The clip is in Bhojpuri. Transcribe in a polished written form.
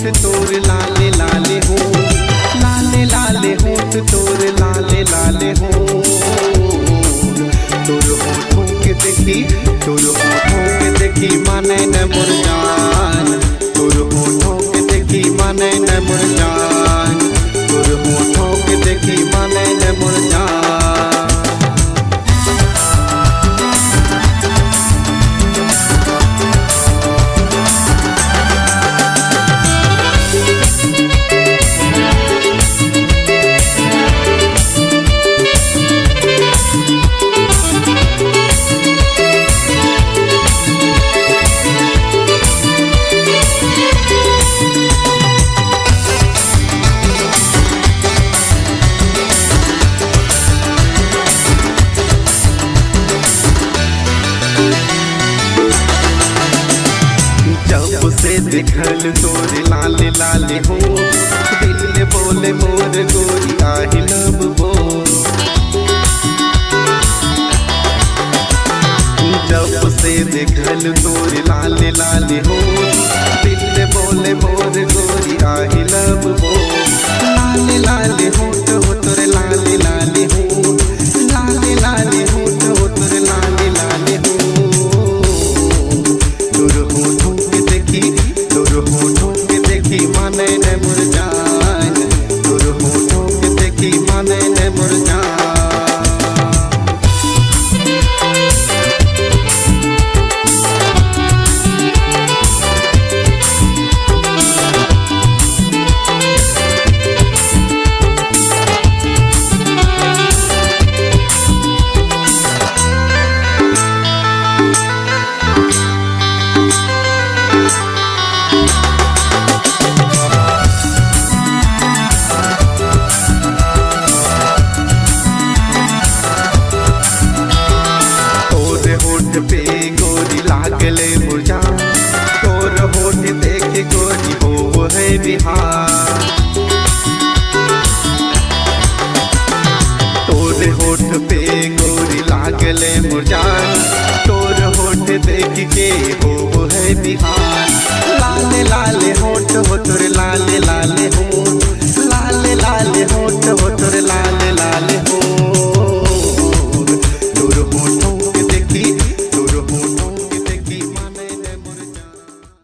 होठ तोर लाले लाले हो, लाले लाले होठ तोर लाले लाले हो। तोर होठों के देखी, तोर होठों के देखी माने न मोर जान, तोर होठों के देखी माने न मोर जान, तोर होठों के देखी माने न मोर जान। जब से दिखल तोरे लाले लाले हो, दिल बोले मोर गोरी आई लव बोल। जब से दिखल तोरे लाले लाले हो, दिल बोले मोर गोरी आई लव बोल। लाले लाले होठ हो तोरे लाले लाले हो, लाले लाले होठ हो तोरे लाले लाले हो। तोर होठों के देखी, तोर होठों के देखी माने न मोर जान, तोर होठों के देखी माने न मोर जान। होठ पे गोरी लागले मुरझान, तोर होठ देख गोरी हो है बिहार। तोर होठ पे गोरी लागले मुरझान, तोर होठ देख के हो है बिहार।